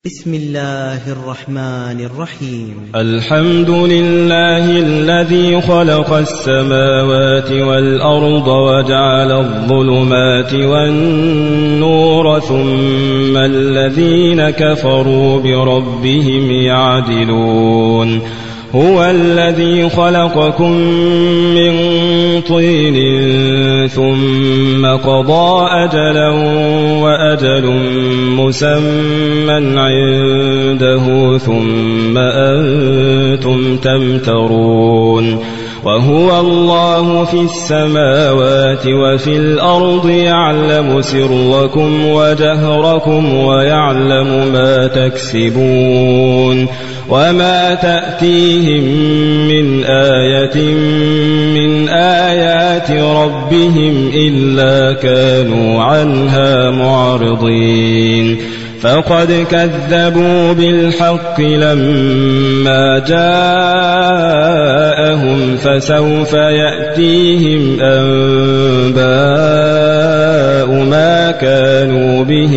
بسم الله الرحمن الرحيم. الحمد لله الذي خلق السماوات والأرض وجعل الظلمات والنور ثم الذين كفروا بربهم يعدلون. هو الذي خلقكم من طين ثم قضى أجلا وأجل مسمى عنده ثم أنتم تمترون. وهو الله في السماوات وفي الأرض يعلم سركم وجهركم ويعلم ما تكسبون. وما تأتيهم من آية من آيات ربهم إلا كانوا عنها معرضين. فقد كذبوا بالحق لما جاءهم فسوف يأتيهم أنباء ما كانوا به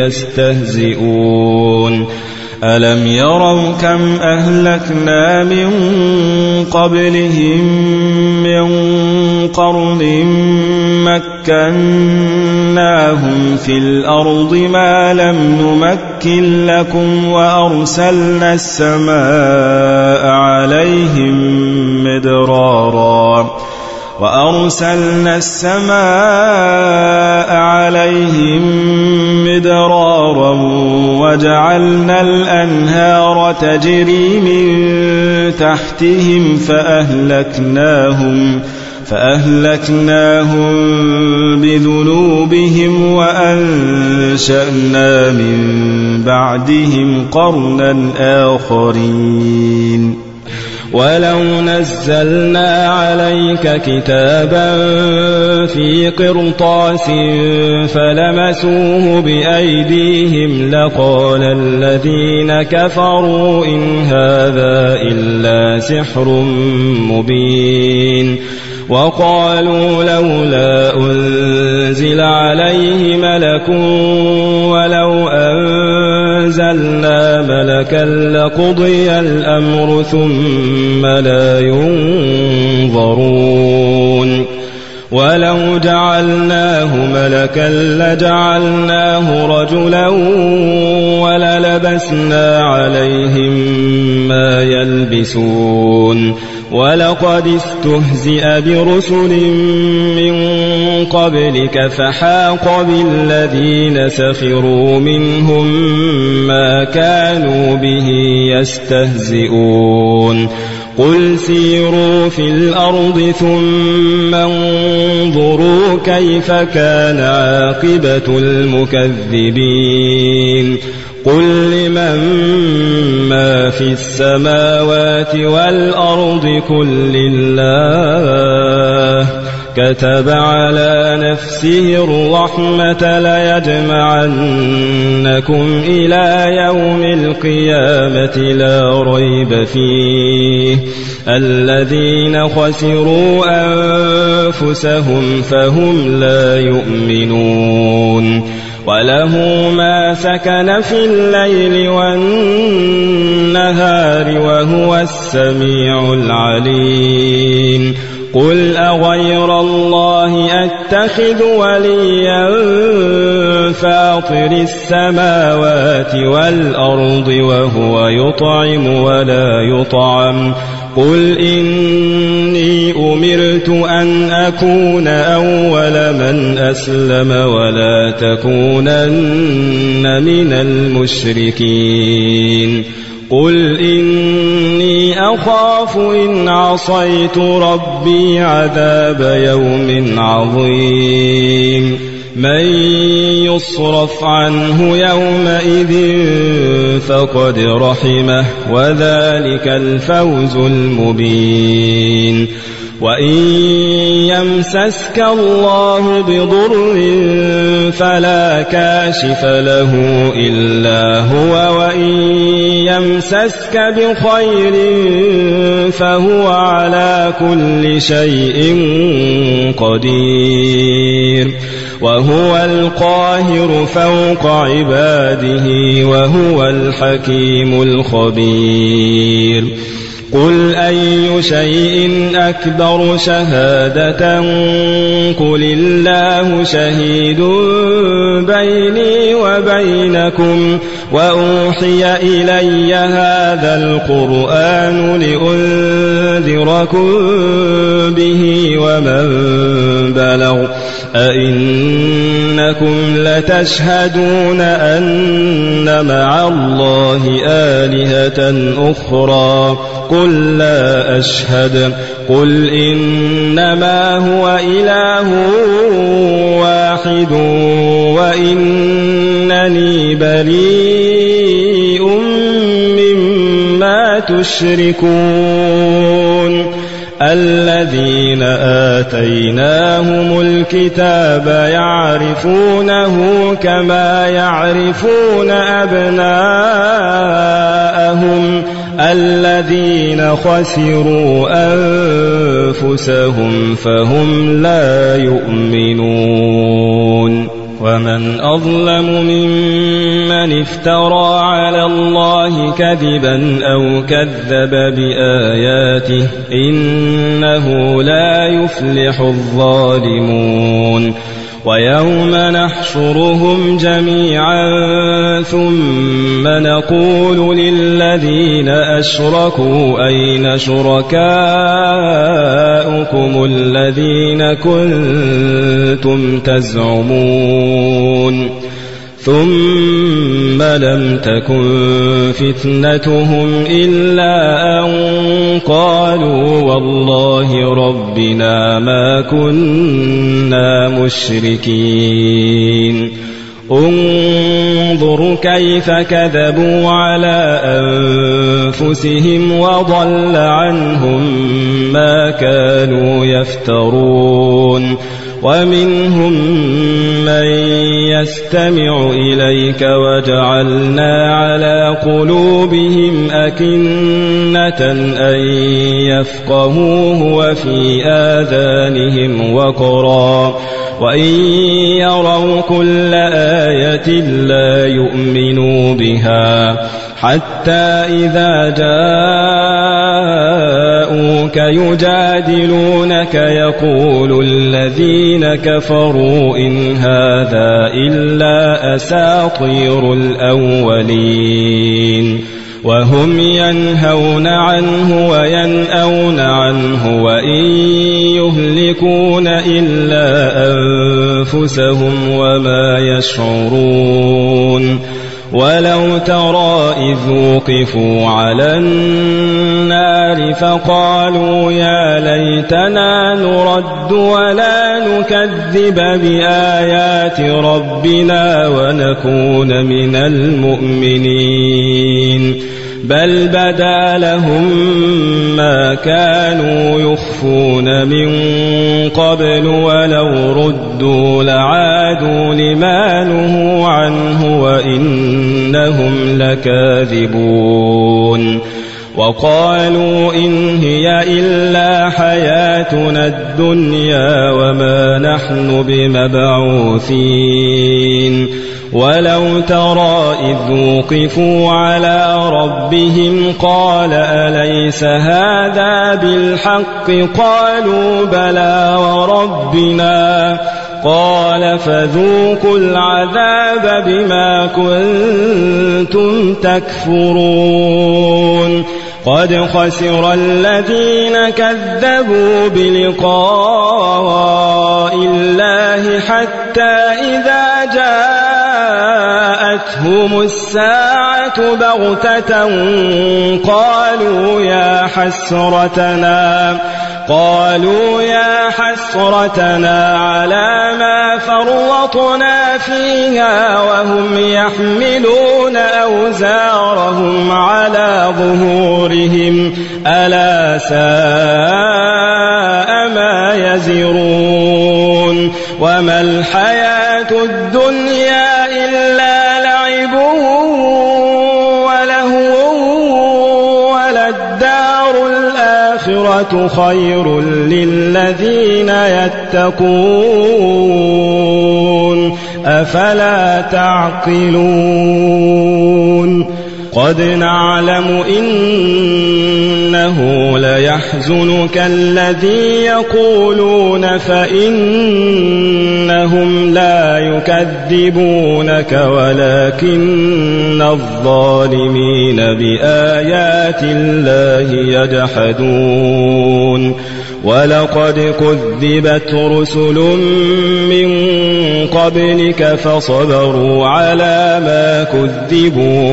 يستهزئون. ألم يروا كم أهلكنا من قبلهم من قرن مكناهم في الأرض ما لم نمكن لكم وأرسلنا السماء عليهم مدرارا وجعلنا الأنهار تجري من تحتهم فأهلكناهم بذنوبهم وأنشأنا من بعدهم قرنا آخرين. ولو نزلنا عليك كتابا في قرطاس فلمسوه بأيديهم لقال الذين كفروا إن هذا إلا سحر مبين. وقالوا لولا أنزل عليه ملك ولو أنزلنا ملكا لقضي الأمر ثم لا ينظرون. ولو جعلناه ملكا لجعلناه رجلا وللبسنا عليهم ما يلبسون. ولقد استهزئ برسل من قبلك فحاق بالذين سخروا منهم ما كانوا به يستهزئون. قل سيروا في الأرض ثم انظروا كيف كان عاقبة المكذبين. قل لمن ما في السماوات والأرض قل لله كتب على نفسه الرحمة ليجمعنكم إلى يوم القيامة لا ريب فيه. الذين خسروا أنفسهم فهم لا يؤمنون. وله ما سكن في الليل والنهار وهو السميع العليم. قل أغير الله أتخذ وليا فاطر السماوات والأرض وهو يطعم ولا يطعم. قل إني أمرت أن أكون أول من أسلم ولا تكونن من المشركين. قل إني أخاف إن عصيت ربي عذاب يوم عظيم. من يصرف عنه يومئذ فقد رحمه وذلك الفوز المبين. وإن يمسسك الله بضر فلا كاشف له إلا هو وإن يمسسك بخير فهو على كل شيء قدير وهو القاهر فوق عباده وهو الحكيم الخبير قل أي شيء أكبر شهادة قل الله شهيد بيني وبينكم وأوحي إلي هذا القرآن لأنذركم به ومن بلغ أئنكم لتشهدون أن مع الله آلهة أخرى قل لا أشهد قل إنما هو إله واحد وإنني بريء مما تشركون الذين آتيناهم الكتاب يعرفونه كما يعرفون أبناءهم الذين خسروا أنفسهم فهم لا يؤمنون ومن أظلم ممن افترى على الله كذبا أو كذب بآياته إنه لا يفلح الظالمون ويوم نحشرهم جميعا ثم نقول للذين أشركوا أين شركاؤكم الذين كنتم تزعمون ثم لم تكن فتنتهم إلا أن قالوا والله ربنا ما كنا مشركين انظر كيف كذبوا على أنفسهم وضل عنهم ما كانوا يفترون ومنهم من يستمع إليك وجعلنا على قلوبهم أكنة أن يفقهوه وفي آذانهم وقرا وإن يروا كل آية لا يؤمنوا بها حتى إذا جاءوك يجادلونك يقول الذين كفروا إن هذا إلا أساطير الأولين وهم ينهون عنه وينأون عنه وإن يهلكون إلا أنفسهم وما يشعرون ولو ترى إذ وقفوا على النار فقالوا يا ليتنا نرد ولا نكذب بآيات ربنا ونكون من المؤمنين بل بدا لهم ما كانوا يخفون من قبل ولو ردوا لعادوا لما نهوا عنه وإنهم لكاذبون وقالوا إن هي إلا حياتنا الدنيا وما نحن بمبعوثين ولو ترى إذ وقفوا على ربهم قال أليس هذا بالحق قالوا بلى وربنا قال فذوقوا العذاب بما كنتم تكفرون قد خسر الذين كذبوا بلقاء الله حتى إذا جاءتهم الساعة بغتة قالوا يا حسرتنا على ما فرطنا فيها وهم يحملون أوزارهم على ظهورهم ألا ساء ما يزرون وما الحياة الدنيا إلا لعب ولهو والآخرة خير للذين يتقون أفلا تعقلون قد نعلم إنه ليحزنك الذي يقولون فإنهم لا يكذبونك ولكن الظالمين بآيات الله يجحدون ولقد كذبت رسل من قبلك فصبروا على ما كذبوا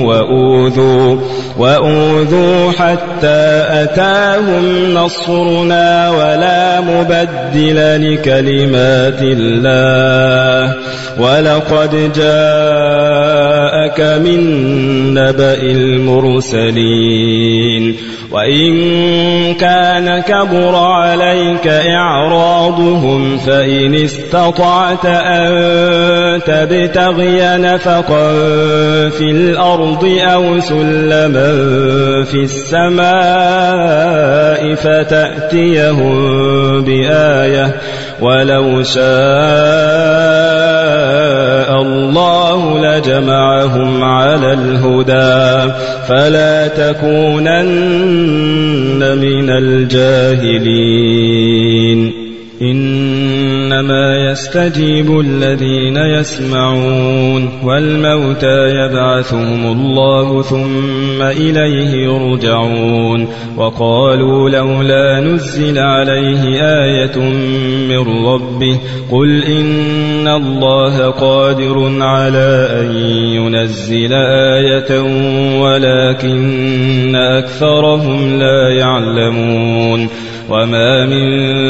وأوذوا حتى أتاهم نصرنا ولا مبدل لكلمات الله ولقد جاءك من نبأ المرسلين وإن كان كبر عليك إعراضهم فإن استطعت أن تبتغي نفقا في الأرض أو سلما في السماء فتأتيهم بآية ولو شاء الله لجمعهم على الهدى فلا تكونن من الجاهلين إنما يستجيب الذين يسمعون والموتى يبعثهم الله ثم إليه يرجعون وقالوا لولا نزل عليه آية من ربه قل إن الله قادر على أن ينزل آية ولكن أكثرهم لا يعلمون وما من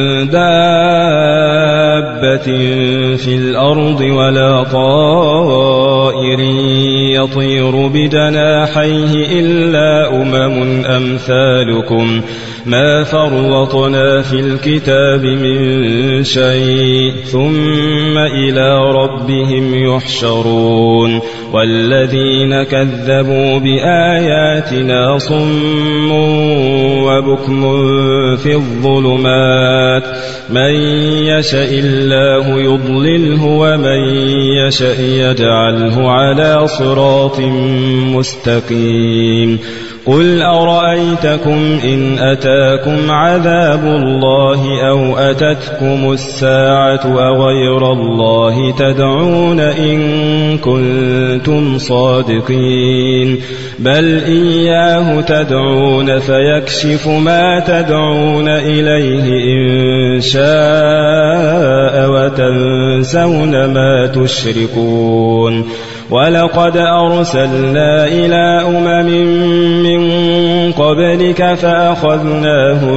دابة في الأرض ولا طائر يطير بجناحيه إلا أمم أمثالكم ما فرطنا في الكتاب من شيء ثم إلى ربهم يحشرون والذين كذبوا بآياتنا صم وبكم في الظلمات من يشاء الله يضلله ومن يشاء يجعله على صراط مستقيم قل أرأيتكم إن أتاكم عذاب الله أو أتتكم الساعة أغير الله تدعون إن كنتم صادقين بل إياه تدعون فيكشف ما تدعون إليه إن شاء وتنسون ما تشركون ولقد أرسلنا إلى من قبلك فأخذناهم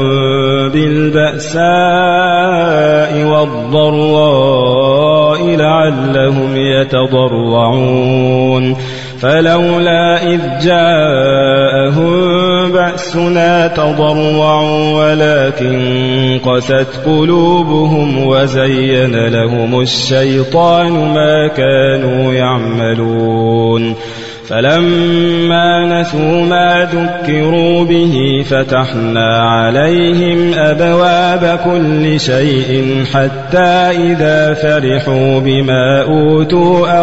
بالبأساء والضراء لعلهم يتضرعون فلولا إذ جاءهم بأسنا تضرعوا ولكن قست قلوبهم وزين لهم الشيطان ما كانوا يعملون فلما نسوا ما ذكروا به فتحنا عليهم أبواب كل شيء حتى إذا فرحوا بما أوتوا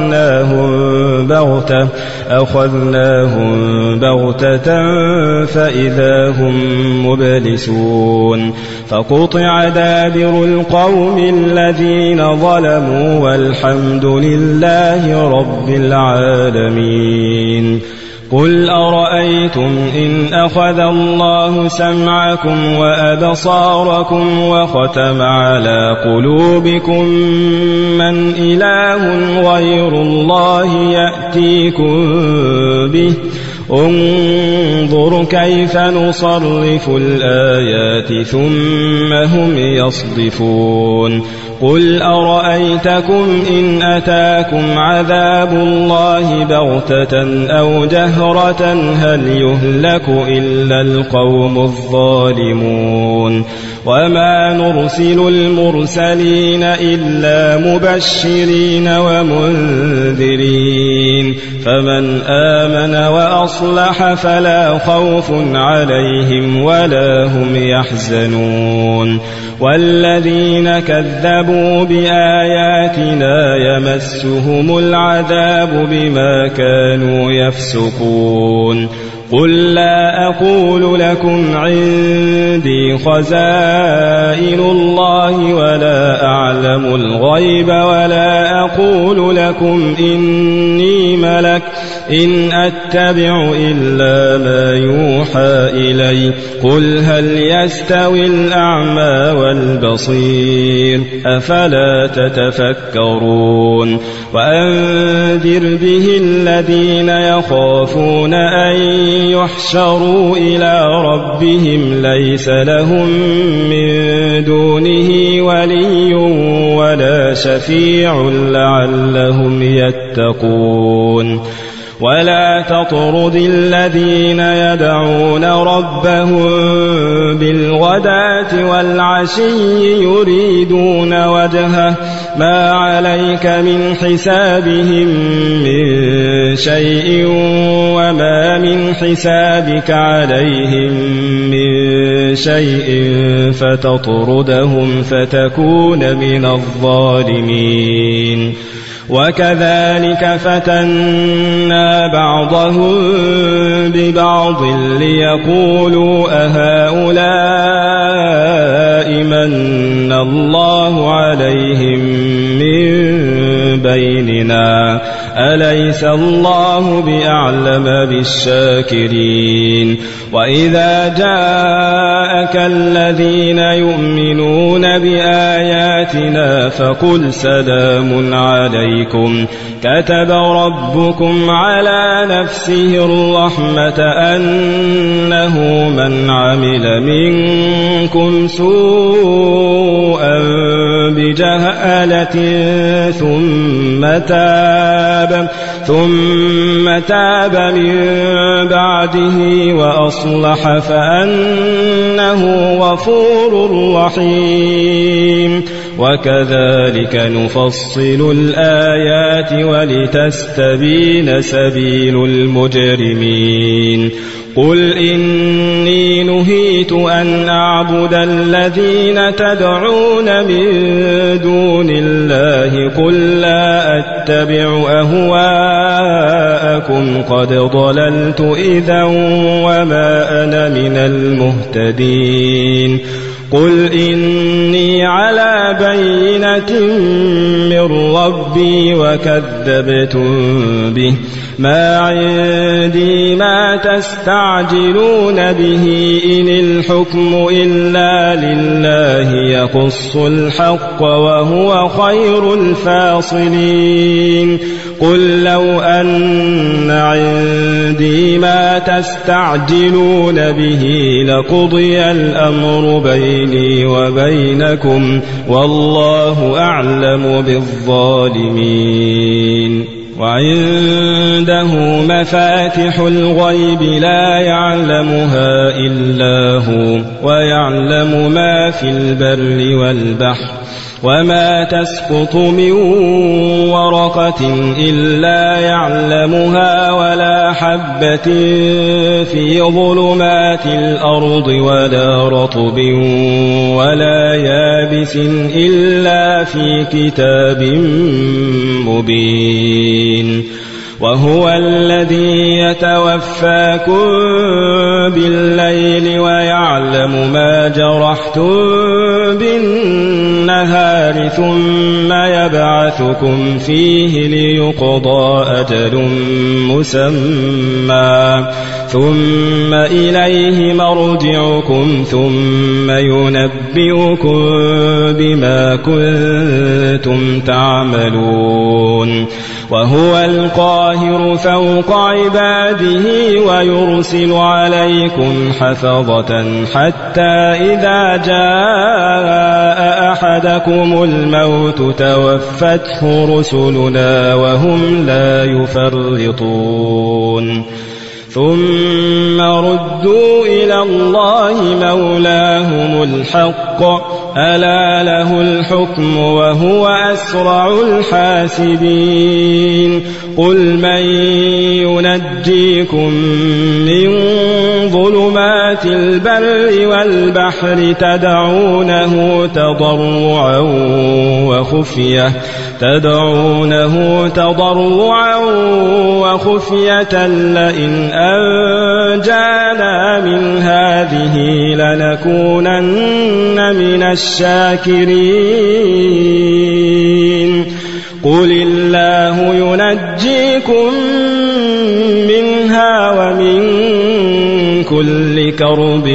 أخذناهم بغتة فإذا هم مبلسون فقطع دابر القوم الذين ظلموا والحمد لله رب العالمين قل أرأيتم إن أخذ الله سمعكم وأبصاركم وختم على قلوبكم من إله غير الله يأتيكم به انظر كيف نصرف الآيات ثم هم يصدفون قل أرأيتكم إن أتاكم عذاب الله بغتة أو جهرة هل يهلك إلا القوم الظالمون وما نرسل المرسلين إلا مبشرين ومنذرين فمن آمن وأصلح فلا خوف عليهم ولا هم يحزنون والذين كذبوا بآياتنا يمسهم العذاب بما كانوا يفسقون قل لا أقول لكم عندي خزائن الله ولا أعلم الغيب ولا أقول لكم إني ملك إن أتبع إلا ما يوحى إلي قل هل يستوي الأعمى والبصير أفلا تتفكرون وأنذر به الذين يخافون أن يحشروا إلى ربهم ليس لهم من دونه ولي ولا شفيع لعلهم يتقون ولا تطرد الذين يدعون ربهم بالغداة والعشي يريدون وجهه ما عليك من حسابهم من شيء وما من حسابك عليهم من شيء فتطردهم فتكون من الظالمين وكذلك فتنا بعضهم ببعض ليقولوا أهؤلاء من الله عليهم من بيننا أليس الله بأعلم بالشاكرين وإذا جاءك الذين يؤمنون بآياتنا فقل سلام عليكم كتب ربكم على نفسه الرحمة أنه من عمل منكم سوءا بجهالة ثم تاب من بعده وأصلح فأنه غفور رحيم وكذلك نفصل الآيات ولتستبين سبيل المجرمين قل إني نهيت أن أعبد الذين تدعون من دون الله قل لا أتبع أهواءكم قد ضللت إذا وما أنا من المهتدين قل إني على بينة من ربي وكذبتم به ما عندي ما تستعجلون به إن الحكم إلا لله يقص الحق وهو خير الفاصلين قل لو أن عندي ما تستعجلون به لقضي الأمر بيني وبينكم والله أعلم بالظالمين وعنده مفاتح الغيب لا يعلمها إلا هو ويعلم ما في البر والبحر وما تسقط من ورقة إلا يعلمها ولا حبة في ظلمات الأرض ولا رطب ولا يابس إلا في كتاب مبين وهو الذي يتوفاكم بالليل ويعلم ما جرحتم بالنهار ثم يبعثكم فيه ليقضى أجل مسمى ثم إليه مرجعكم ثم ينبئكم بما كنتم تعملون وهو القاهر فوق عباده ويرسل عليكم حفظة حتى إذا جاء أحدكم الموت توفته رسلنا وهم لا يفرطون ثم ردوا إلى الله مولاهم الحق ألا له الحكم وهو أسرع الحاسبين قل من ينجيكم من ظلمات البر والبحر تدعونه تضرعا وخفية لئن أنجانا من هذه لنكونن من الشاكرين قل الله ينجيكم منها ومن كل كرب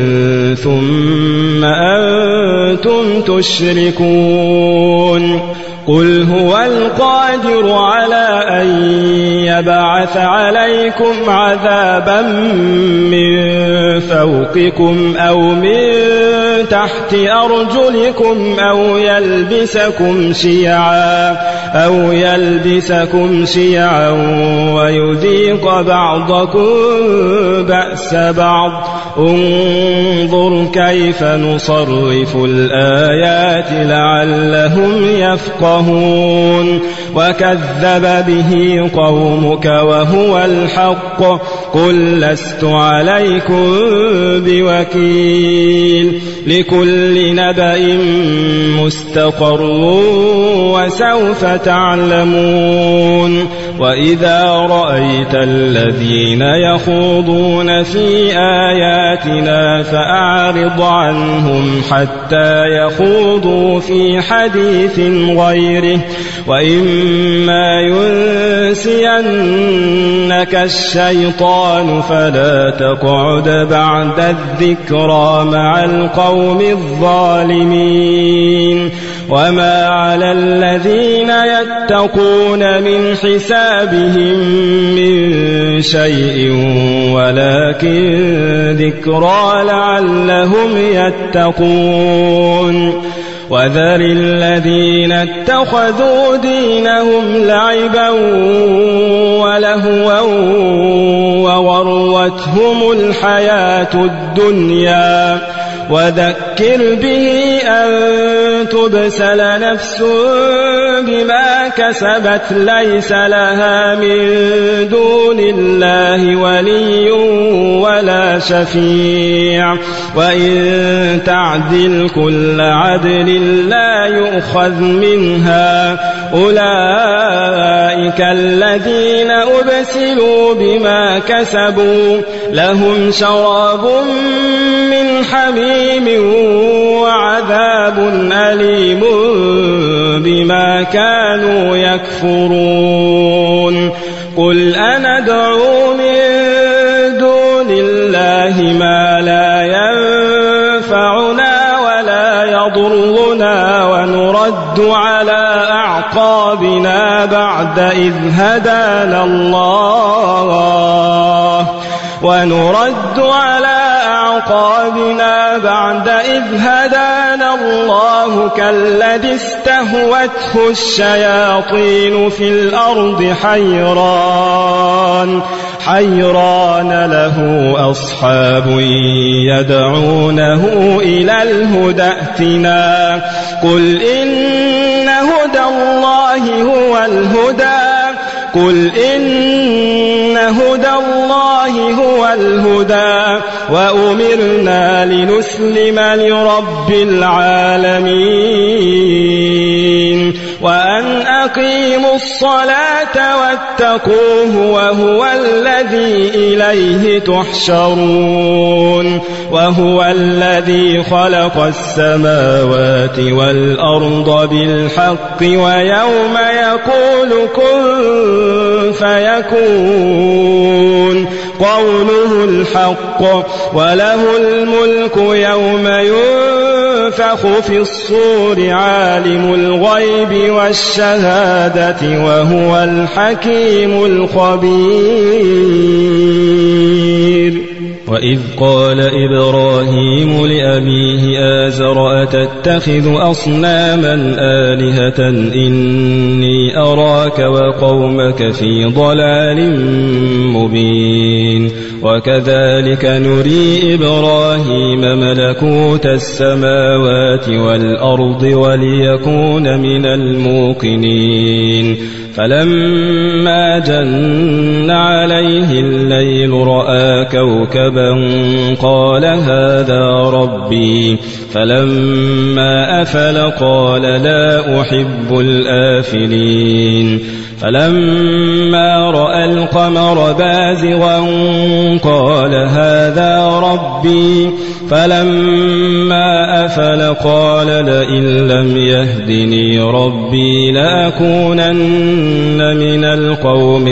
ثم أنتم تشركون قل هو القادر على أن يبعث عليكم عذابا من فوقكم أو من تحت أرجلكم أو يلبسكم شيعا ويذيق بعضكم بأس بعض انظر كيف نصرف الآيات لعلهم يفقهون وكذب به قومك وهو الحق قل لست عليكم بوكيل لكل نبأ مستقر وسوف تعلمون وإذا رأيت الذين يخوضون في آياتنا فأعرض عنهم حتى يخوضوا في حديث غيره وإما ينسينك الشيطان فلا تقعد بعد الذكرى مع القوم الظالمين وما على الذين يتقون من حسابهم من شيء ولكن ذكرى لعلهم يتقون وذر الذين اتخذوا دينهم لعبا ولهوا وغرتهم الحياة الدنيا وذكر به أن تبسل نفس بما كسبت ليس لها من دون الله ولي ولا شفيع وإن تعدل كل عدل لا يؤخذ منها أولئك الذين أبسلوا بما كسبوا لهم شراب من حميم وعذاب أليم بما كانوا يكفرون قل أندعو من دون الله ما لا ينفعنا ولا يضرنا ونرد على أعقابنا بعد إذ هدانا الله كالذي استهوته الشياطين في الأرض حيران له أصحاب يدعونه إلى الهدى ائتنا قل إن هدى الله هو الهدى وأمرنا لنسلم لرب العالمين وأن أقيموا الصلاة واتقوه وهو الذي إليه تحشرون وهو الذي خلق السماوات والأرض بالحق ويوم يقول كن فيكون قوله الحق وله الملك يوم ينفخ في الصور عالم الغيب والشهادة وهو الحكيم الخبير. وإذ قال إبراهيم لأبيه آزر أتتخذ أصناما آلهة إني أراك وقومك في ضلال مبين. وكذلك نري إبراهيم ملكوت السماوات والأرض وليكون من الموقنين. فلما جن عليه الليل رأى كوكبا قال هذا ربي فلما أفل قال لا أحب الآفلين. فلما رأى القمر بازغا قال هذا ربي فلما أفل قال لئن لم يهدني ربي لأكونن من القوم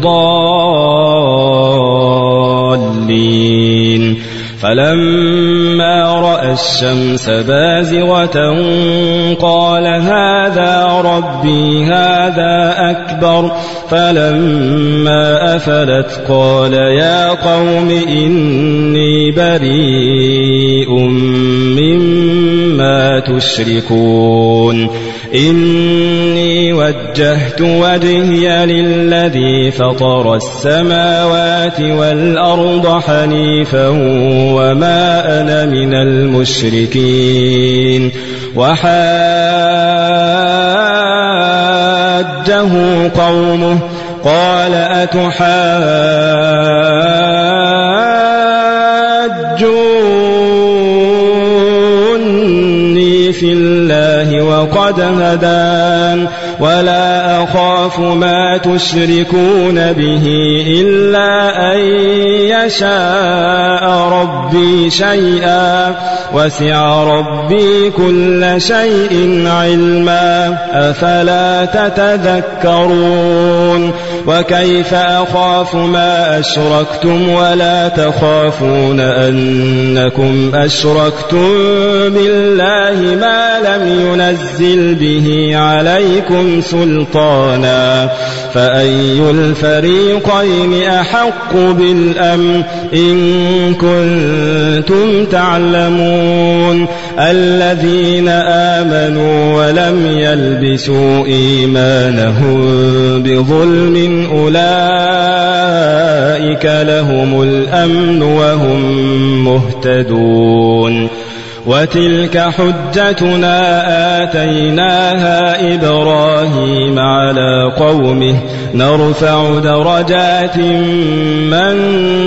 الضالين. فلما رأى الشمس بازغة قال هذا ربي هذا أكبر فلما أفلت قال يا قوم إني بريء مما تشركون. إني وجهت وجهي للذي فطر السماوات والأرض حنيفا وما أنا من المشركين. وحاجه قومه قال أتحاجوني في الله وقد هدان ولا أخاف ما تشركون به إلا أن يشاء ربي شيئا وسع ربي كل شيء علما أفلا تتذكرون. وكيف أخاف ما أشركتم ولا تخافون أنكم أشركتم بالله ما لم ينزل به عليكم سلطانا فأي الفريقين أحق بالأمن إن كنتم تعلمون. الذين آمنوا ولم يلبسوا إيمانهم بظلم أولئك لهم الأمن وهم مهتدون. وتلك حجتنا آتيناها إبراهيم على قومه نرفع درجات من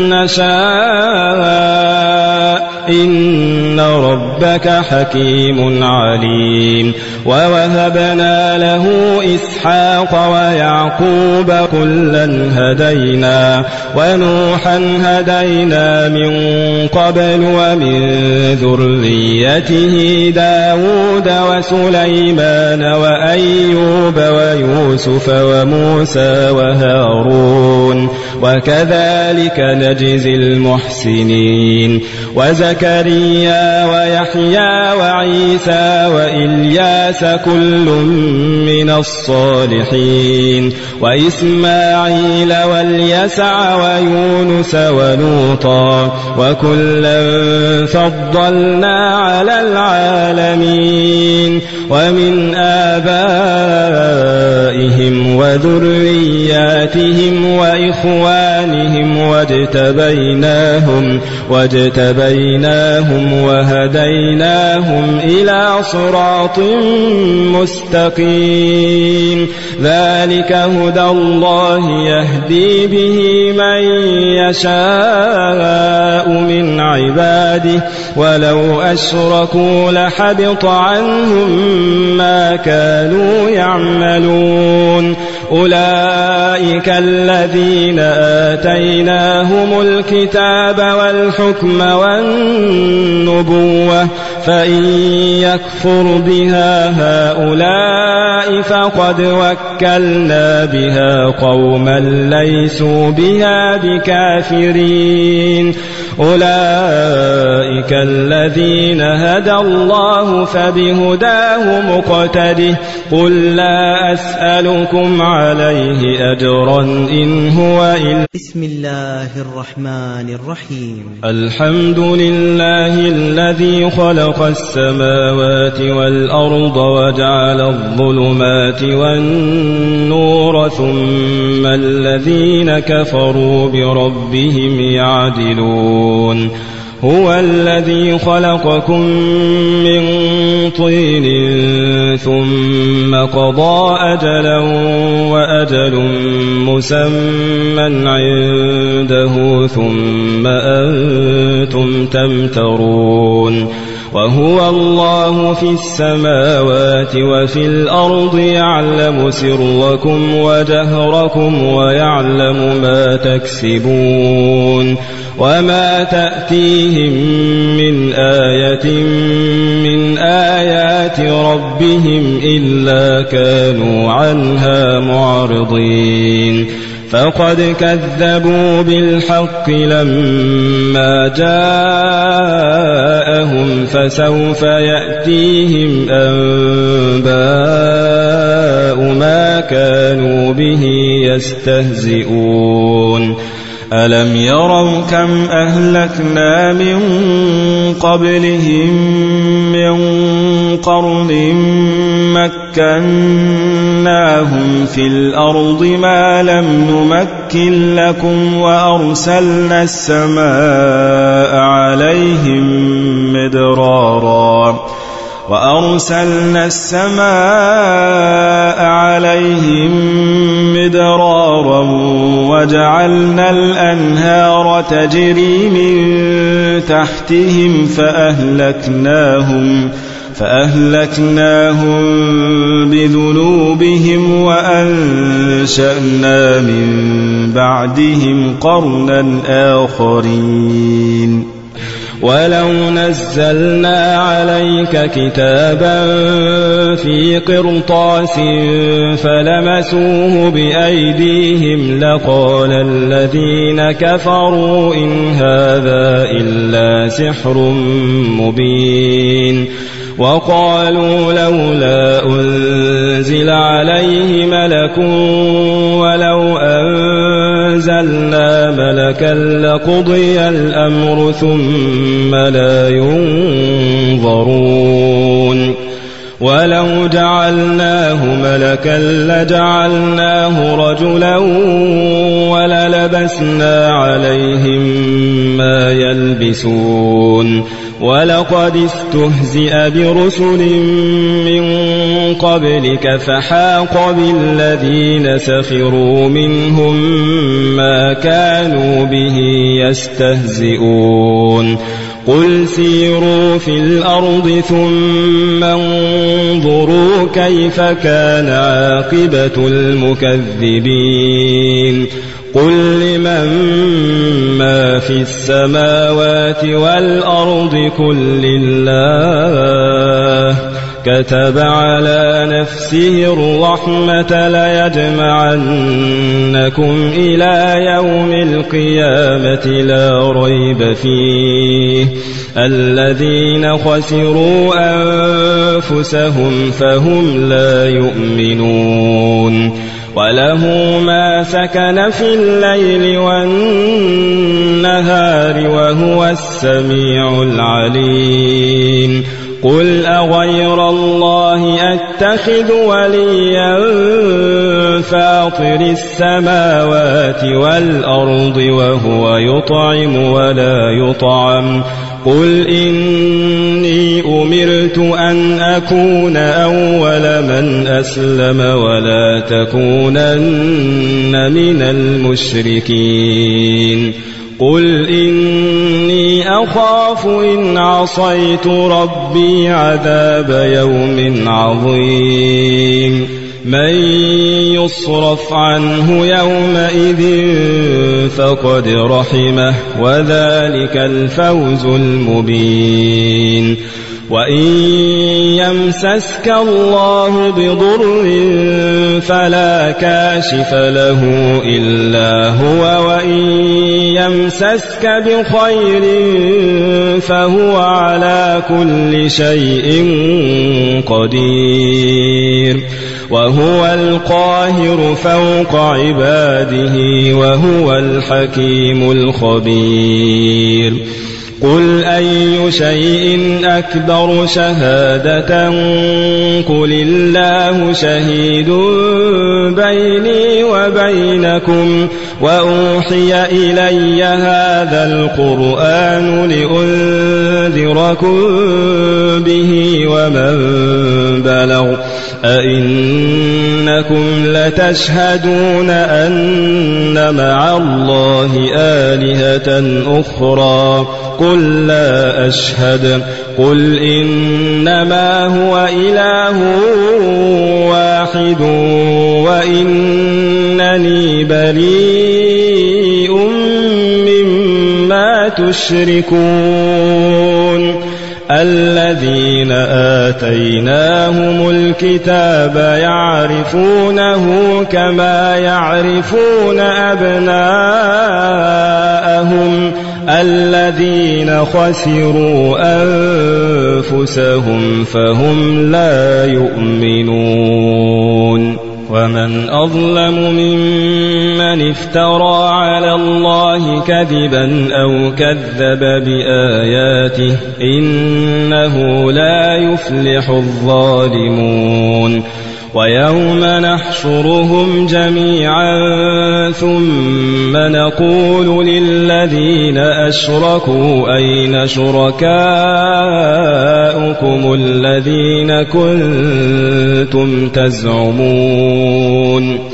نشاء إن ربك حكيم عليم. ووهبنا له إسحاق ويعقوب كلا هدينا ونوحا هدينا من قبل ومن ذريته داود وسليمان وأيوب ويوسف وموسى وهارون وكذلك نجزي المحسنين. وزكريا ويحيى وعيسى وإلياس كل من الصالحين وإسماعيل واليسع ويونس ولوطا وكلا فضلنا على العالمين. ومن آبائهم وذرياتهم وإخوانهم واجتبيناهم وهديناهم إلى صراط مستقيم. ذلك هدى الله يهدي به من يشاء من عباده ولو أشركوا لحبط عنهم ما كانوا يعملون. أولئك الذين آتيناهم الكتاب والحكم والنبوة فإن يكفر بها هؤلاء طائف قد وكلنا بها قوما ليسوا بها بكافرين أولئك الذين هدى الله فبهداه مقتده قل لا أسألكم عليه أجرا إن هو إلا بسم الله الرحمن الرحيم الحمد لله الذي خلق السماوات والأرض وجعل الظلمات والنور ثم الذين كفروا بربهم يعدلون هو الذي خلقكم من طين ثم قضى أجلا وأجل مسمى عنده ثم أنتم تمترون وهو الله في السماوات وفي الأرض يعلم سركم وجهركم ويعلم ما تكسبون وما تأتيهم من آية من آيات ربهم إلا كانوا عنها معرضين فقد كذبوا بالحق لما جاءهم فسوف يأتيهم أنباء ما كانوا به يستهزئون ألم يروا كم أهلكنا من قبلهم من قرن مكناهم في الأرض ما لم نمكن لكم وأرسلنا السماء عليهم مدرارا وجعلنا الأنهار تجري من تحتهم فأهلكناهم بذنوبهم وأنشأنا من بعدهم قرنا آخرين ولو نزلنا عليك كتابا في قرطاس فلمسوه بأيديهم لقال الذين كفروا إن هذا إلا سحر مبين وقالوا لولا أنزل عليه ملك ولو أنزلنا ملكا لقضي الأمر ثم لا ينظرون ولو جعلناه ملكا لجعلناه رجلا وللبسنا عليهم ما يلبسون ولقد استهزئ برسل من قبلك فحاق بالذين سخروا منهم ما كانوا به يستهزئون قل سيروا في الأرض ثم انظروا كيف كان عاقبة المكذبين قل لمن ما في السماوات والأرض قل لله كتب على نفسه الرحمة ليجمعنكم إلى يوم القيامة لا ريب فيه الذين خسروا أنفسهم فهم لا يؤمنون وله ما سكن في الليل والنهار وهو السميع العليم قل أغير الله أتخذ وليا فاطر السماوات والأرض وهو يطعم ولا يطعم قل إني أمرت أن أكون أول من أسلم ولا تكونن من المشركين قل إني أخاف إن عصيت ربي عذاب يوم عظيم من يصرف عنه يومئذ فقد رحمه وذلك الفوز المبين وإن يمسسك الله بضر فلا كاشف له إلا هو وإن يمسسك بخير فهو على كل شيء قدير وهو القاهر فوق عباده وهو الحكيم الخبير قل أي شيء أكبر شهادة قل الله شهيد بيني وبينكم وأوحي إلي هذا القرآن لأنذركم به ومن بلغ أئنكم لتشهدون أن مع الله آلهة أخرى قل لا أشهد قل إنما هو إله واحد وإنني بريء مما تشركون الذين آتيناهم الكتاب يعرفونه كما يعرفون أبناءهم الذين خسروا أنفسهم فهم لا يؤمنون ومن أظلم ممن افترى على الله كذبا أو كذب بآياته إنه لا يفلح الظالمون ويوم نحشرهم جميعا ثم نقول للذين أشركوا أين شركاؤكم الذين كنتم تزعمون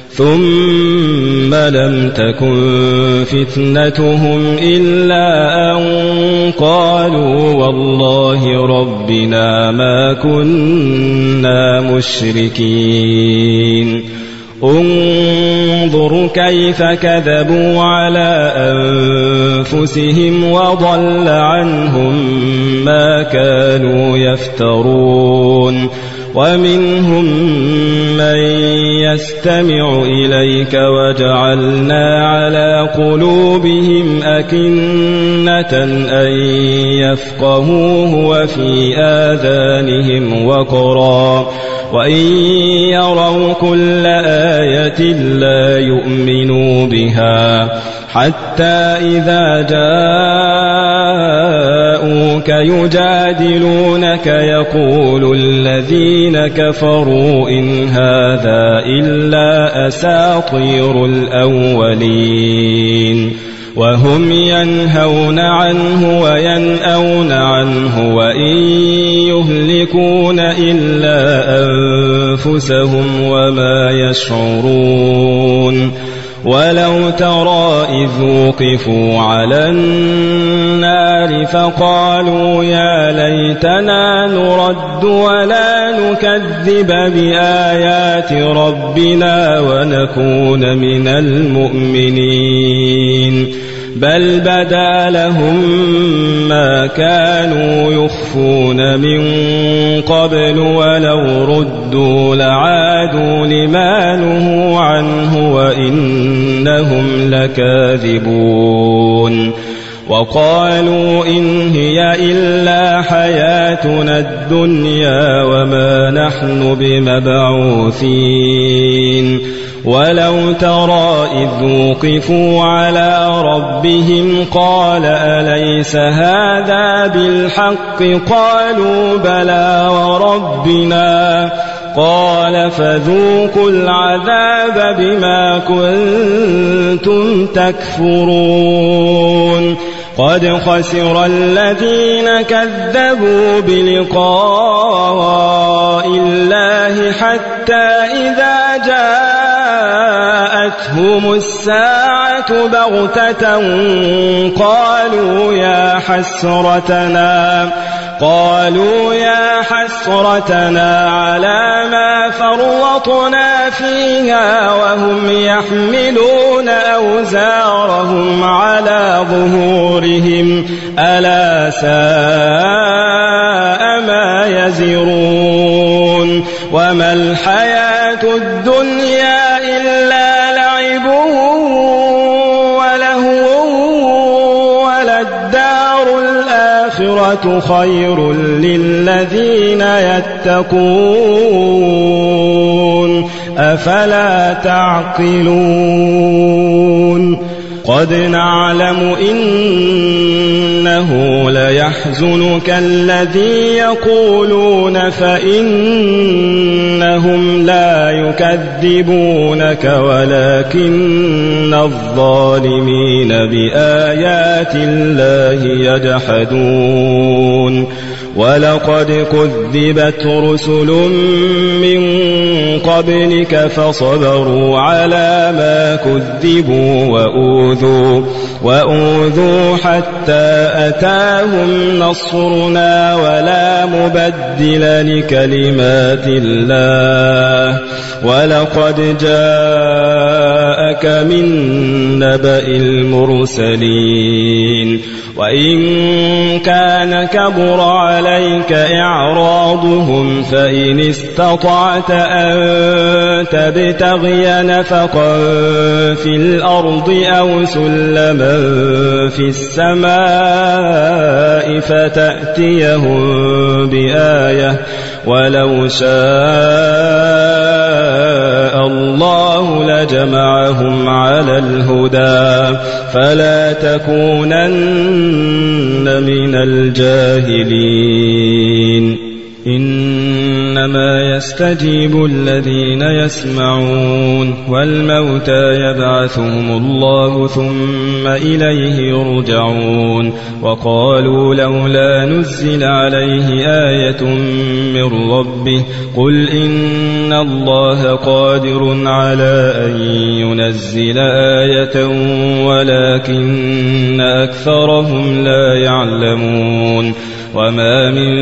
ثم لم تكن فتنتهم إلا أن قالوا والله ربنا ما كنا مشركين انظر كيف كذبوا على أنفسهم وضل عنهم ما كانوا يفترون ومنهم من يستمع إليك وجعلنا على قلوبهم أكنة أن يفقهوه وفي آذانهم وقرا وإن يروا كل آية لا يؤمنوا بها حتى إذا جاءوك يجادلونك يقول الذين كفروا إن هذا إلا أساطير الأولين وهم ينهون عنه وينأون عنه وإن يهلكون إلا أنفسهم وما يشعرون ولو ترى إذ وقفوا على النار فقالوا يا ليتنا نرد ولا نكذب بآيات ربنا ونكون من المؤمنين بل بدا لهم ما كانوا يخفون من قبل ولو ردوا لعادوا لما نهوا عنه وإنهم لكاذبون وقالوا إن هي إلا حياتنا الدنيا وما نحن بمبعوثين ولو ترى إذ وقفوا على ربهم قال أليس هذا بالحق قالوا بلى وربنا قال فذوقوا العذاب بما كنتم تكفرون قد خسر الذين كذبوا بلقاء الله حتى إذا جاءتهم الساعة بغتة قالوا يا حسرتنا على ما فرطنا فيها وهم يحملون أوزارهم على ظهورهم ألا ساء وما الحياة الدنيا إلا لعب ولهو وللدار الآخرة خير للذين يتقون أفلا تعقلون قد نعلم إنه ليحزنك الذي يقولون فإنهم لا يكذبونك ولكن الظالمين بآيات الله يجحدون ولقد كذبت رسل من قبلك فصبروا على ما كذبوا وأوذوا حتى أتاهم نصرنا ولا مبدل لكلمات الله ولقد جاءك من نبأ المرسلين وإن كان كبر عليك إعراضهم فإن استطعت أن تبتغي نفقا في الأرض أو سلما في السماء فتأتيهم بآية ولو شاء الله لجمعهم على الهدى فلا تكونن من الجاهلين إنما يستجيب الذين يسمعون والموتى يبعثهم الله ثم إليه يرجعون وقالوا لولا نزل عليه آية من ربه قل إن الله قادر على أن ينزل آية ولكن أكثرهم لا يعلمون وما من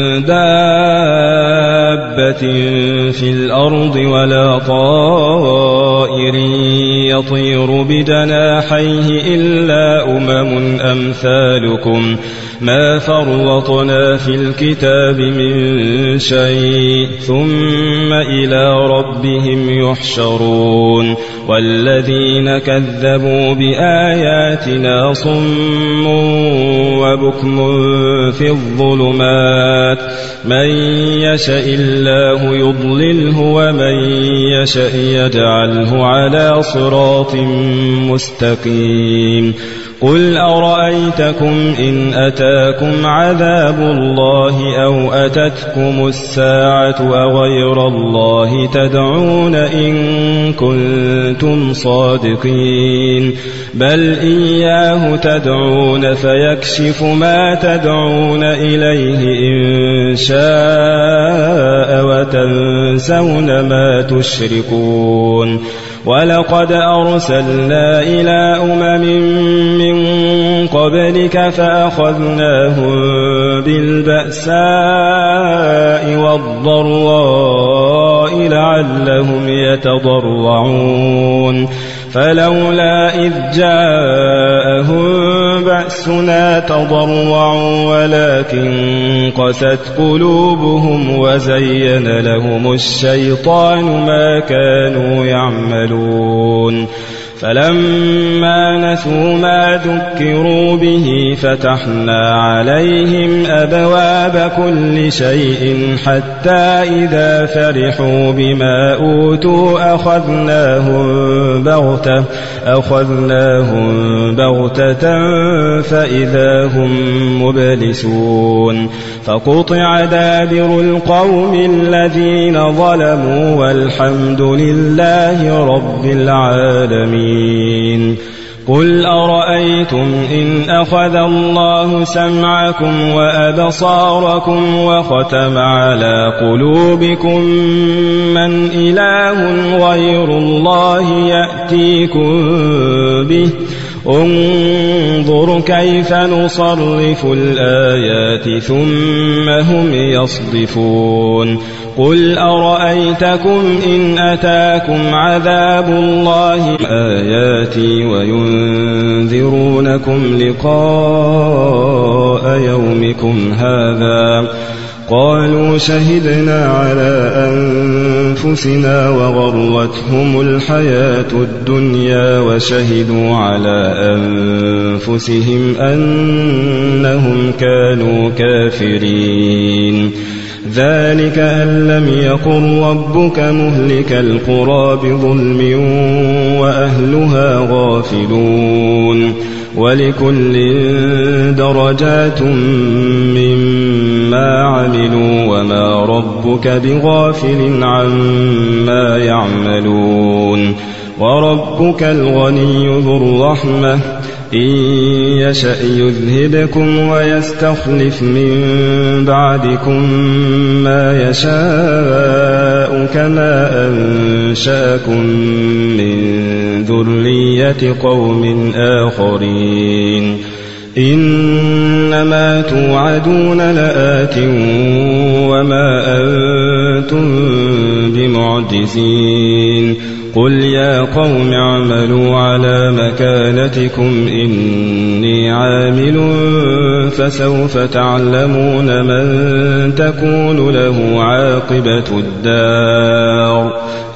دابة في الأرض ولا طائر يطير بجناحيه إلا أمثالكم ما فرطنا في الكتاب من شيء ثم إلى ربهم يحشرون والذين كذبوا بآياتنا صم وبكم في الظلمات من يشاء الله يضلله ومن يشاء يجعله على صراط مستقيم قل أرأيتكم إن أتاكم عذاب الله أو أتتكم الساعة أغير الله تدعون إن كنتم صادقين بل إياه تدعون فيكشف ما تدعون إليه إن شاء وتنسون ما تشركون ولقد أرسلنا إلى من قبلك فأخذناهم بالبأساء والضراء لعلهم يتضرعون فلولا إذ جاءهم بأسنا تضرعوا ولكن قست قلوبهم وزين لهم الشيطان ما كانوا يعملون فلما نسوا ما ذكروا به فتحنا عليهم أبواب كل شيء حتى إذا فرحوا بما أوتوا أخذناهم بغتة فإذا هم مبلسون فقطع دابر القوم الذين ظلموا والحمد لله رب العالمين قل أرأيتم إن أخذ الله سمعكم وأبصاركم وختم على قلوبكم من إله غير الله يأتيكم به انظر كيف نصرف الآيات ثم هم يصدفون قل أرأيتكم إن أتاكم عذاب الله آياتي وينذرونكم لقاء يومكم هذا قالوا شهدنا على أنفسنا وغرتهم الحياة الدنيا وشهدوا على أنفسهم أنهم كانوا كافرين ذلك أن لم يكن ربك مهلك القرى بظلم وأهلها غافلون ولكل درجات مما عملوا وما ربك بغافل عما يعملون وربك الغني ذو الرحمة إن يشأ يذهبكم ويستخلف من بعدكم ما يشاء كما أنشأكم من ذرية قوم آخرين إنما توعدون لآت وما أنتم بمعجزين قل يا قوم اعملوا على مكانتكم إني عامل فسوف تعلمون من تكون له عاقبة الدار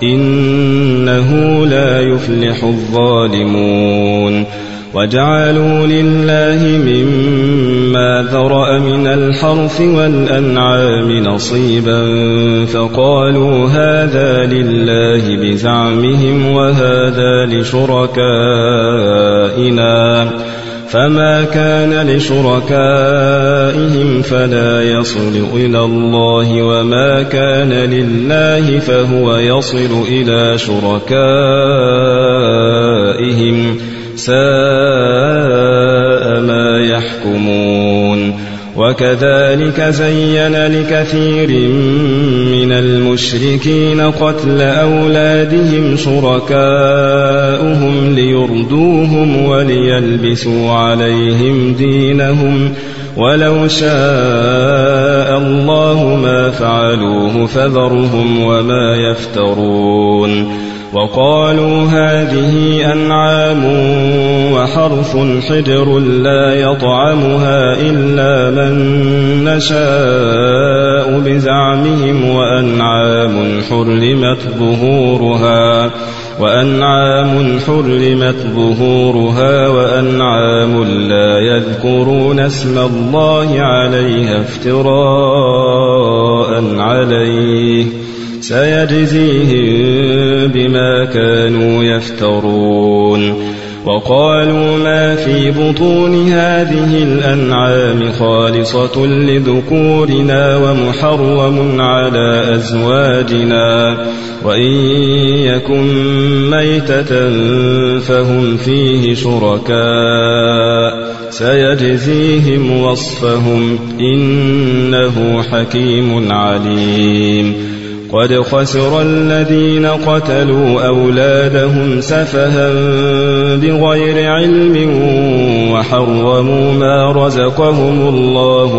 إنه لا يفلح الظالمون وجعلوا لله مما ذرأ من الحرث والأنعام نصيبا فقالوا هذا لله بزعمهم وهذا لشركائنا فما كان لشركائهم فلا يصل إلى الله وما كان لله فهو يصل إلى شركائهم ساء ما يحكمون وكذلك زين لكثير من المشركين قتل أولادهم شركاؤهم ليردوهم وليلبسوا عليهم دينهم ولو شاء الله ما فعلوه فذرهم وما يفترون وقالوا هذه أنعام وحرث حجر لا يطعمها إلا من نشاء بزعمهم وأنعام حرمت ظهورها وأنعام لا يذكرون اسم الله عليها افتراء عليه سيجزيهم بما كانوا يفترون وقالوا ما في بطون هذه الأنعام خالصة لذكورنا ومحرم على أزواجنا وإن يكن ميتة فهم فيه شركاء سيجزيهم وصفهم إنه حكيم عليم قد خسر الذين قتلوا أولادهم سفها بغير علم وحرموا ما رزقهم الله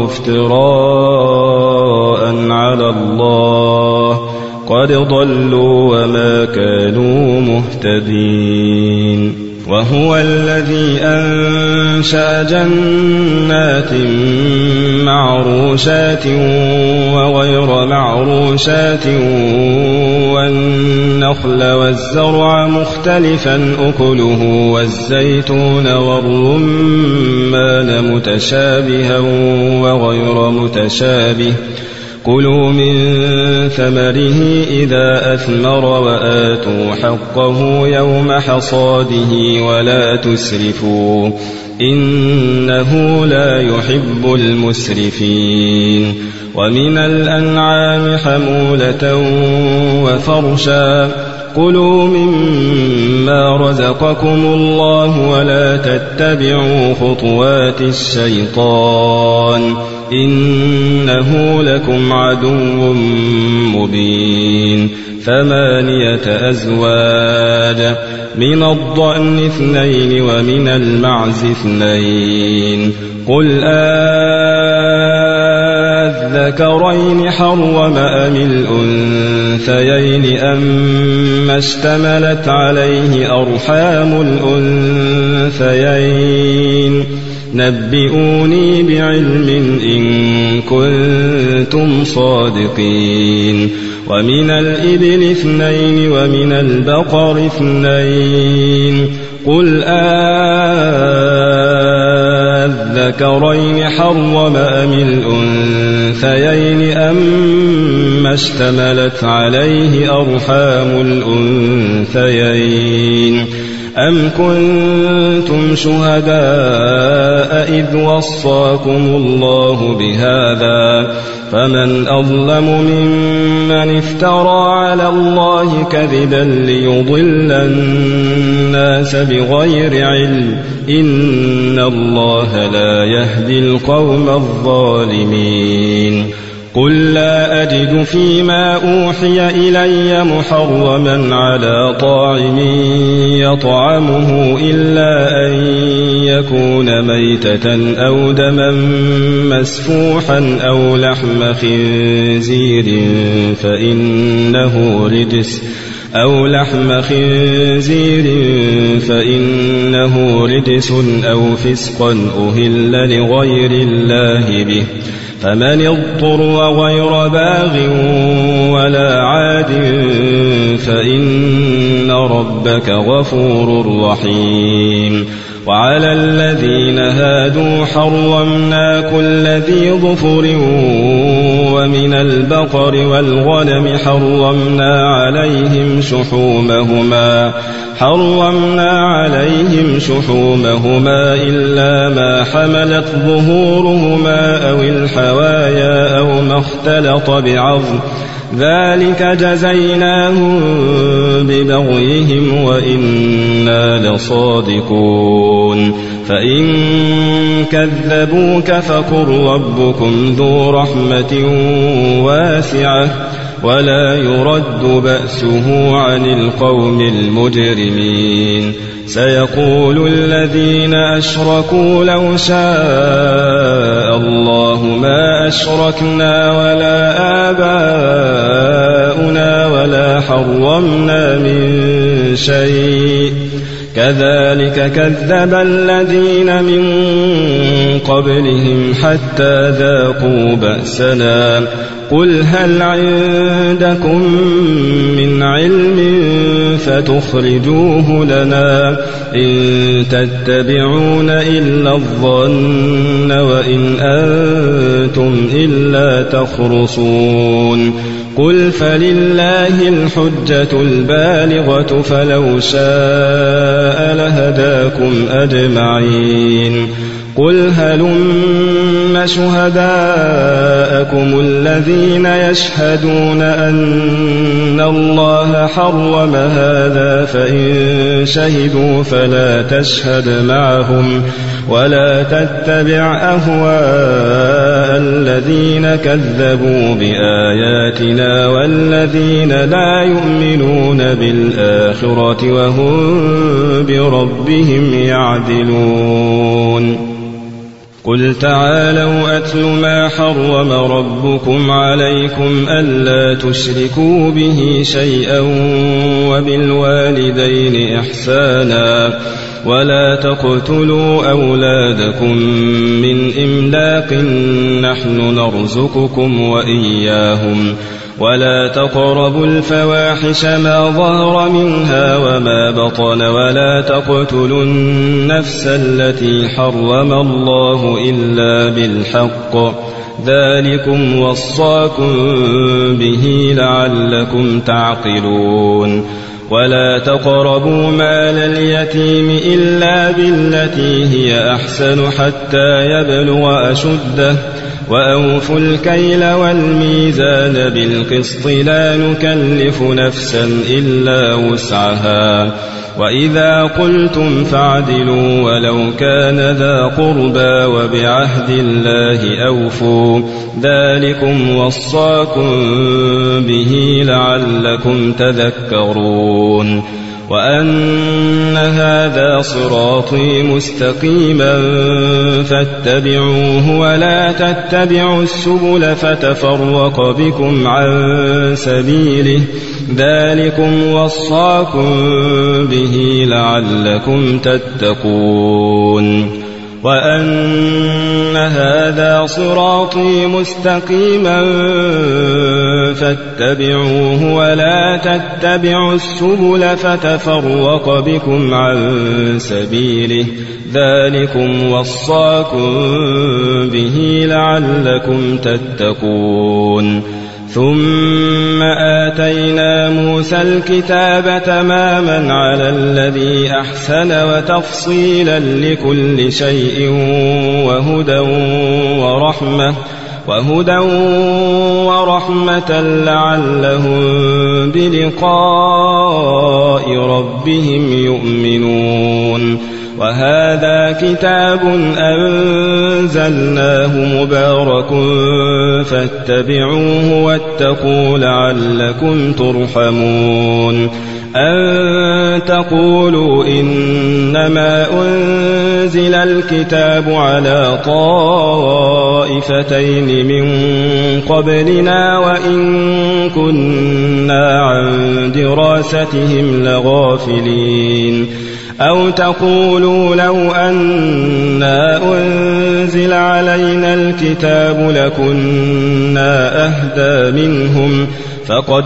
افتراء على الله قد ضلوا وما كانوا مهتدين وهو الذي أنشأ جنات معروشات وغير معروشات والنخل والزرع مختلفا أكله والزيتون والرمان متشابها وغير متشابه كلوا من ثمره إذا أثمر وآتوا حقه يوم حصاده ولا تسرفوا إنه لا يحب المسرفين ومن الأنعام حمولة وفرشا كلوا مما رزقكم الله ولا تتبعوا خطوات الشيطان إنه لكم عدو مبين 8 أزواج من الضأن 2 ومن المعز 2 قل الذكرين حرم أم الأنثيين أما اشتملت عليه أرحام الأنثيين نبئوني بعلم إن كنتم صادقين ومن الإبل 2 ومن البقر 2 قل الذكرين حرم أم الأنثيين أم اشتملت عليه أرحام الأنثيين أم كنتم شهداء إذ وصاكم الله بهذا فمن أظلم ممن افترى على الله كذبا ليضل الناس بغير علم إن الله لا يهدي القوم الظالمين قل لا أجد فيما أوحي إلي محرما على طاعم يطعمه إلا أن يكون ميتة أو دما مسفوحا أو لحم خنزير فإنه رجس أو فسقا أهل لغير الله به فمن اضطر غير باغ ولا عاد فإن ربك غفور رحيم وعلى الذين هادوا حرمنا كل ذي ظفر ومن البقر والغنم حرمنا عليهم شحومهما إلا ما حملت ظهورهما أو الحوايا أو ما اختلط بعظم ذلك جزيناهم ببغيهم وإنا لصادقون فإن كذبوك فقل ربكم ذو رحمة واسعة ولا يرد بأسه عن القوم المجرمين سيقول الذين أشركوا لو شاء الله ما أشركنا ولا آباؤنا ولا حرمنا من شيء كذلك كذب الذين من قبلهم حتى ذاقوا بأسنا قل هل عندكم من علم فتخرجوه لنا إن تتبعون إلا الظن وإن أنتم إلا تخرصون قل فلله الحجة البالغة فلو شاء لهداكم أجمعين قل هلم شهداءكم الذين يشهدون أن الله حرم هذا فإن شهدوا فلا تشهد معهم ولا تتبع أهواء الذين كذبوا بآياتنا والذين لا يؤمنون بالآخرة وهم بربهم يعدلون قل تعالوا أتل ما حرم ربكم عليكم ألا تشركوا به شيئا وبالوالدين إحسانا ولا تقتلوا أولادكم من إملاق نحن نرزقكم وإياهم ولا تقربوا الفواحش ما ظهر منها وما بطن ولا تقتلوا النفس التي حرم الله إلا بالحق ذلكم وصاكم به لعلكم تعقلون ولا تقربوا مال اليتيم إلا بالتي هي أحسن حتى يبلغ أشده وأوفوا الكيل والميزان بالقسط لا نكلف نفسا إلا وسعها وإذا قلتم فاعدلوا ولو كان ذا قربى وبعهد الله أوفوا ذلكم وصاكم به لعلكم تذكرون وأن هذا صراطي مستقيما فاتبعوه ولا تتبعوا السبل فتفرق بكم عن سبيله ذلكم وصاكم به لعلكم تتقون وأن هذا صراطي مستقيما فاتبعوه ولا تتبعوا السبل فتفرق بكم عن سبيله ذلكم وصاكم به لعلكم تتقون ثم آتينا موسى الكتاب تماما على الذي أحسن وتفصيلا لكل شيء وهدى ورحمة لعلهم بلقاء ربهم يؤمنون وهذا كتاب أنزلناه مبارك فاتبعوه واتقوا لعلكم ترحمون أن تقولوا إنما أنزل الكتاب على طائفتين من قبلنا وإن كنا عن دراستهم لغافلين أو تقولوا لو أنا أنزل علينا الكتاب لكنا أهدى منهم فقد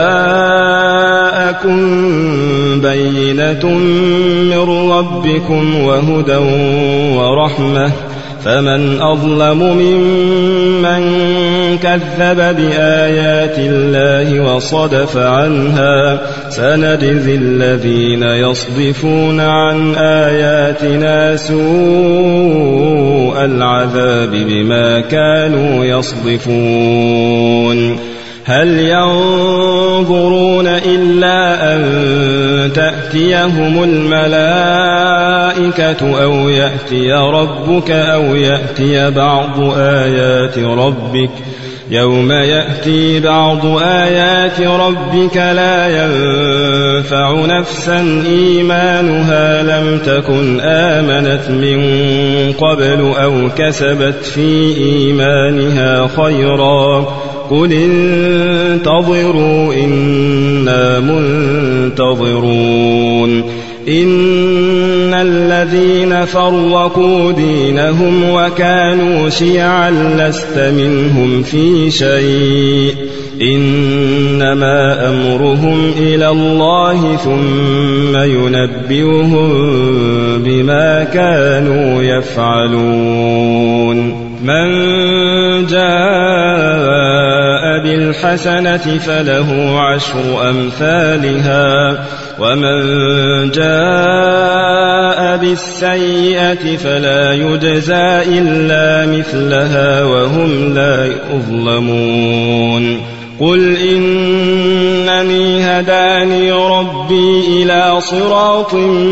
جاءكم بينة من ربكم وهدى ورحمة فمن أظلم ممن كذب بآيات الله وصدف عنها سنجزي الذين يصدفون عن آياتنا سوء العذاب بما كانوا يصدفون هل ينظرون إلا أن تأتيهم الملائكة أو يأتي ربك أو يأتي بعض آيات ربك يوم يأتي بعض آيات ربك لا ينفع نفسا إيمانها لم تكن آمنت من قبل أو كسبت في إيمانها خيرا قل انتظروا إنا منتظرون إن الذين فرقوا دينهم وكانوا شيعا لست منهم في شيء إنما أمرهم إلى الله ثم ينبئهم بما كانوا يفعلون من جاء بالحسنة فله عشر أمثالها ومن جاء بالسيئة فلا يجزى إلا مثلها وهم لا يظلمون قل إنني هداني ربي إلى صراط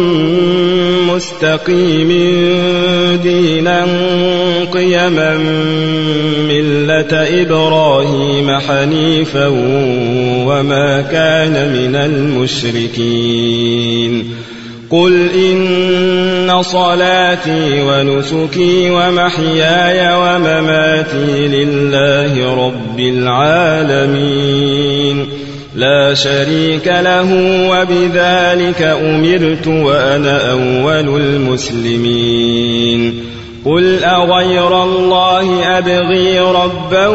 مستقيم دينا قيما ملة إبراهيم حنيفا وما كان من المشركين قل إن صلاتي ونسكي ومحياي ومماتي لله رب العالمين لا شريك له وبذلك أمرت وأنا أول المسلمين قل أغير الله أبغي ربا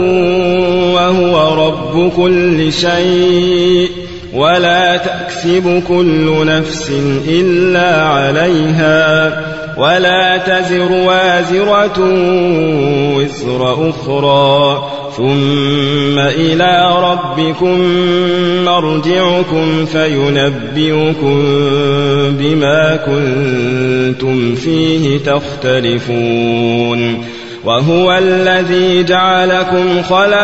وهو رب كل شيء ولا تكسب كل نفس إلا عليها ولا تزر وازرة وزر أخرى ثم إلى ربكم مرجعكم فينبئكم بما كنتم فيه تختلفون وهو الذي جعلكم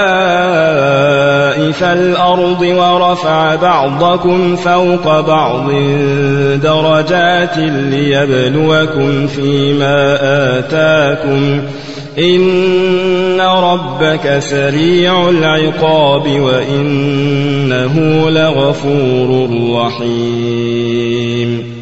خلائف الأرض ورفع بعضكم فوق بعض درجات ليبلوكم فيما آتاكم إن ربك سريع العقاب وإنه لغفور رحيم